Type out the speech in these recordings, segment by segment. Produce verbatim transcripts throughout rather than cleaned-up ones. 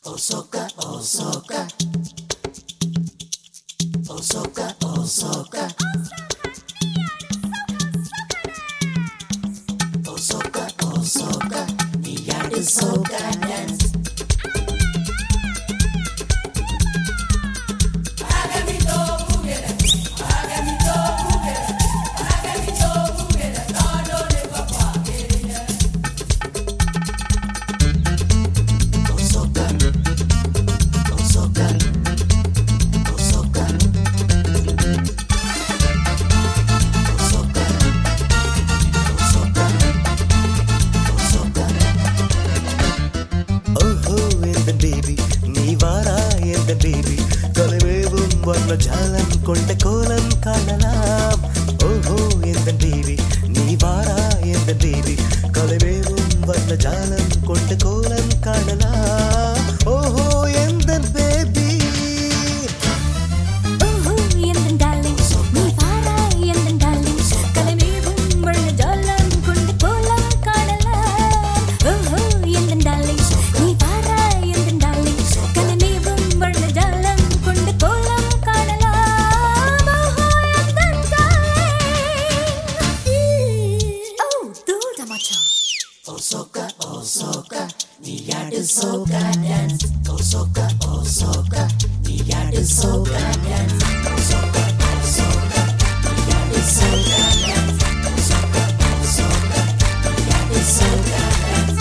Osoka, Osoka, Osoka, Osoka, Osoka, Osoka, Miyadu Soka dance. ஜாலம் கொண்ட கோலம் காணலாம். ஓஹோ எந்த தேவி நீ வாரா எந்த தேவி கலைவேவும் வந்த ஜாலம் கொண்ட கோலம் காணலாம். ஓஹோ எந்த பேபி ஓஹோ எந்த டார்லிங் நீ வாரா எந்த டார்லிங் கலைவேவும் வந்த ஜாலம் கொண்ட கோலம் காணலாம். ஓஹோ எந்த டார்லிங் நீ வாரா எந்த டார்லிங் கலைவேவும் வந்த ஜாலம் கொண்ட கோலம் Osoka, Osoka, Miyadu Soka dance. Osoka, Osoka, Miyadu Soka dance. Osoka, Osoka, Miyadu Soka dance. Osoka, Osoka, Miyadu Soka dance.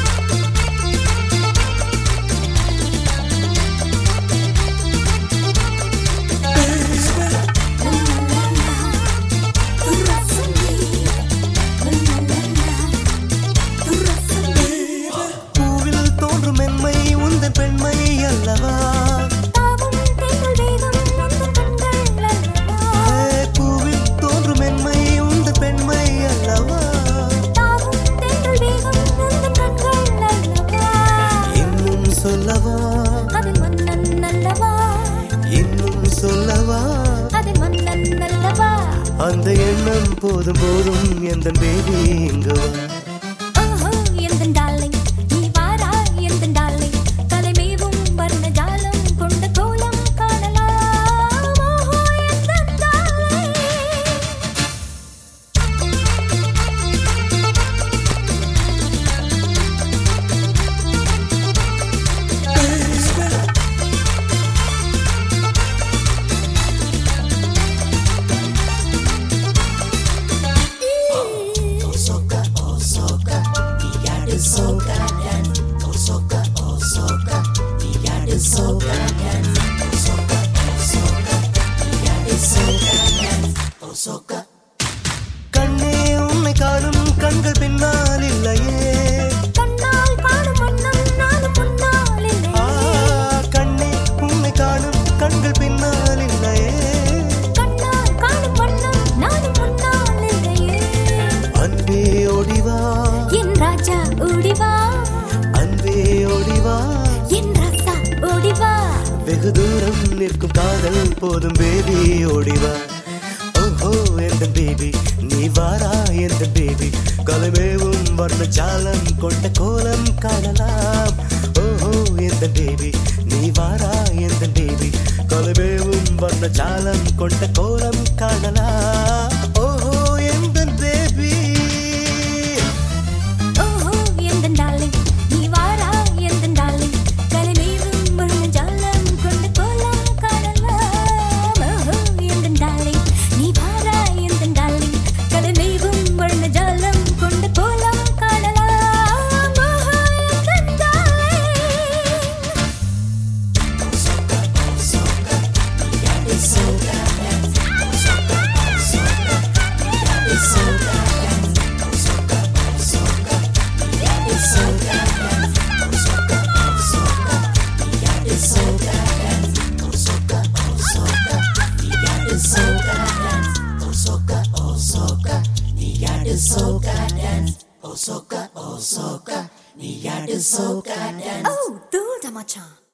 பெண்மை அல்லவா தாவும் தேங்கள் வேகம் உந்தன் கண்கள் அல்லவா பூவில் தோன்றும் மென்மை உந்த பெண்மை அல்லவா தாவும் தேங்கள் வேகம் உந்தன் கண்கள் அல்லவா இன்னும் சொல்லவா அதில் மன்னன் அல்லவா இன்னும் சொல்லவா அதில் மன்னன் அல்லவா அந்த எண்ணம் போதும் போதும் எந்த பேபி இங்கு வா. ஓஹோ எந்த டார்லிங் நீ வாரா எந்த டார்லிங் கலைமேவும் வர்ண ஜாலம் கொண்ட கோலம் காணலாம். ஓஹோ எந்த darling Osoka, Osoka, Miyadu Soka dance. Osoka, Osoka, Miyadu Soka dance. Osoka, Osoka, Miyadu Soka dance. Osoka. கண்ணே உன்னை காணும் கண்கள் பின்னால் இல்லையே கண்ணால் காணும் வண்ணம் நானும் முன்னால் ஆ, இல்லையே கண்ணே உன்னை காணும் கண்கள் பின்னால் இல்லையே கண்ணால் காணும் வண்ணம் நானும் முன்னால் இல்லையே அன்பே ஓடிவா என் ராஜா ஓடிவா அன்பே ஓடிவா என் ராசா ஓடிவா வெகு தூரம் நிற்கும் காதல் போதும் பேபி ஓடிவா. ஓஹோ எந்த பேபி நீ வாரா எந்த பேபி கலைமேவும் வர்ண ஜாலம் கொண்ட கோலம் காணலாம். ஓஹோ எந்த பேபி நீ வாரா எந்த பேபி கலைமேவும் வர்ண ஜாலம் கொண்ட கோலம் காணலாம். ஓஹோ எந்த பேபி ஓஹோ எந்த டார்லிங் நீ வாரா எந்த டார்லிங் கலைமேவும் வர்ண ஜாலம் கொண்ட கோலம் காணலாம். ஓஹோ எந்த டார்லிங் நீ வாரா எந்த டார்லிங் கலைமேவும் வர்ண ஜாலம் கொண்ட கோலம் காணலாம். ஓஹோ எந்த darling Osoka, Osoka, Miyadu Soka dance. Osoka, Osoka, Miyadu Soka dance. Osoka, Osoka, Miyadu Soka dance. Osoka, Osoka, Miyadu Soka dance. Osoka, Osoka, Miyadu Soka dance. Osoka, Osoka, Miyadu Soka dance. Osoka, Osoka, Miyadu Soka dance. ஓ தூள் மச்சான்